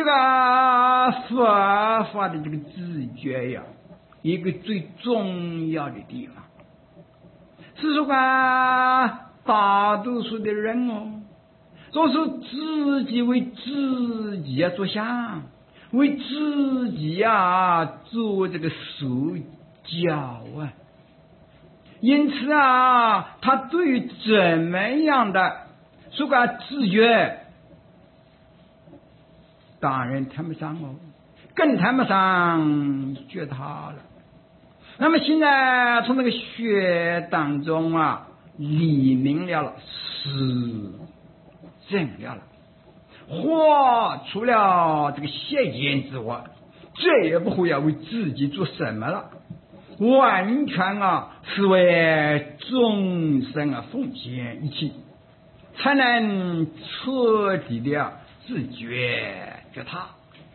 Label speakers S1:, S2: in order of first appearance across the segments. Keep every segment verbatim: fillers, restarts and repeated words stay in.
S1: 个佛法的这个自觉呀，一个最重要的地方是说啊，大多数的人哦，总是自己为自己啊着想，为自己啊做这个手脚啊，因此啊，他对于怎么样的说个自觉，当然谈不上哦，更谈不上觉他了。那么现在从那个学当中啊，理明了了，实证了了，活出了这个现言之外，再也不会要为自己做什么了，完全啊是为众生啊奉献一切，才能彻底的自觉觉他。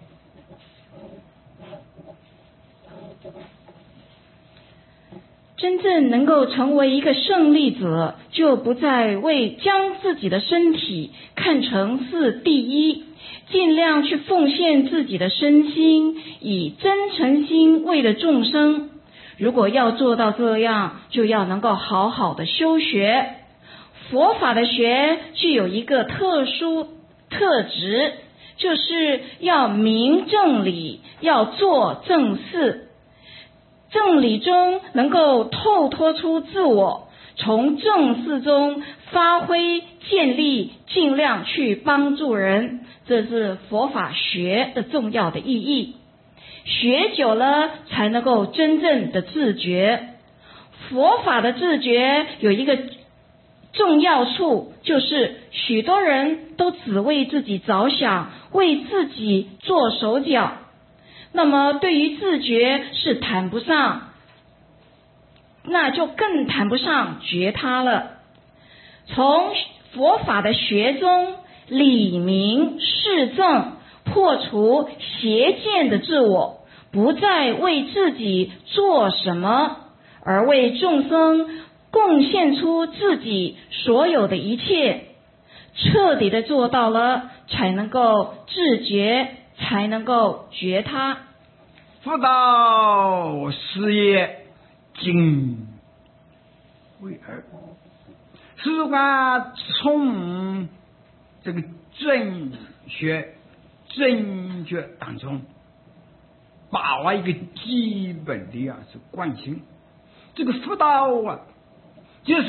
S2: 真正能够成为一个胜利者，就不再为将自己的身体看成是第一，尽量去奉献自己的身心，以真诚心为了众生。如果要做到这样，就要能够好好的修学。佛法的学具有一个特殊特质，就是要明正理，要做正事。正理中能够透脱出自我，从正事中发挥建立，尽量去帮助人，这是佛法学的重要的意义。学久了才能够真正的自觉。佛法的自觉有一个重要处，就是许多人都只为自己着想，为自己做手脚，那么对于自觉是谈不上，那就更谈不上觉他了。从佛法的学中理明示正，破除邪见的自我，不再为自己做什么，而为众生贡献出自己所有的一切，彻底的做到了，才能够自觉，才能够觉他。
S1: 佛道事业尽为二，是话从这个正学正觉当中把握一个基本的啊是惯性。这个佛道啊，就是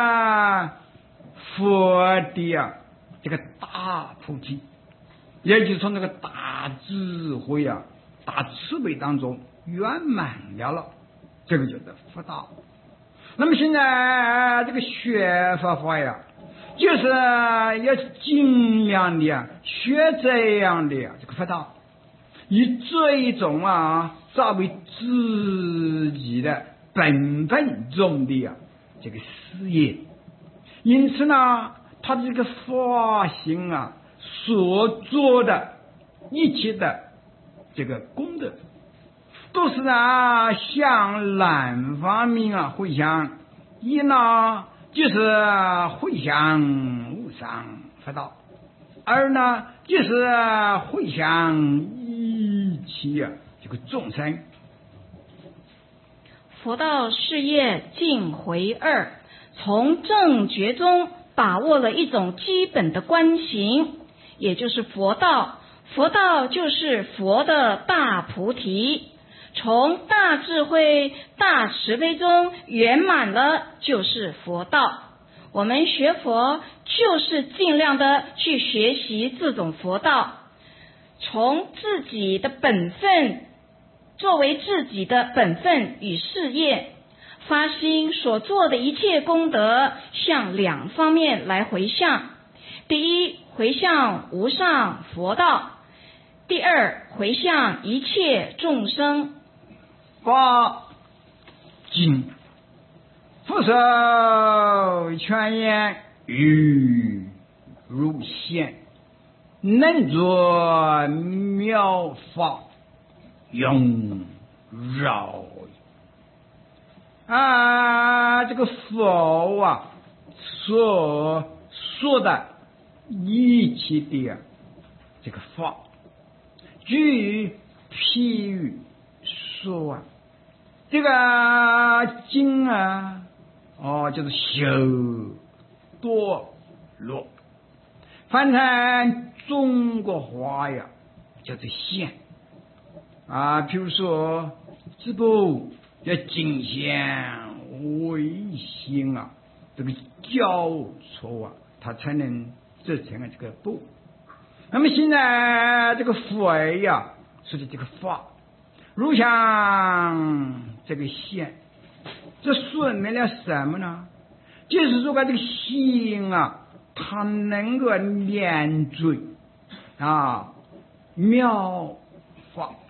S1: 佛的啊这个大菩提，也就是从这个大智慧啊大慈悲当中圆满了了，这个就是佛道。那么现在这个学佛法呀，就是要尽量的啊学这样的这个佛道，以这一种啊作为自己的本分中的啊这个事业。因此呢，他的这个发心啊所做的一切的这个功德，都是啊向南方面啊回向，一呢就是回向无上佛道，二呢就是回向一切啊这个众生。
S2: 佛道事业尽回二，从正觉中把握了一种基本的观行，也就是佛道。佛道就是佛的大菩提，从大智慧大慈悲中圆满了，就是佛道。我们学佛就是尽量的去学习这种佛道，从自己的本分作为自己的本分与事业，发心所做的一切功德向两方面来回向。第一，回向无上佛道；第二，回向一切众生。
S1: 法经佛手全言语如现，能作妙法永绕啊！这个佛啊所说的一切的这个法， 举譬喻说啊，这个经啊，哦，就是修多罗，翻成中国话呀，叫做显啊。比如说，淄博要尽显微心啊，这个交错啊，它才能制成了这个布。那么现在这个佛呀，说的这个法，如像这个显，这说明了什么呢？就是说，这个心啊，它能够连缀啊，妙法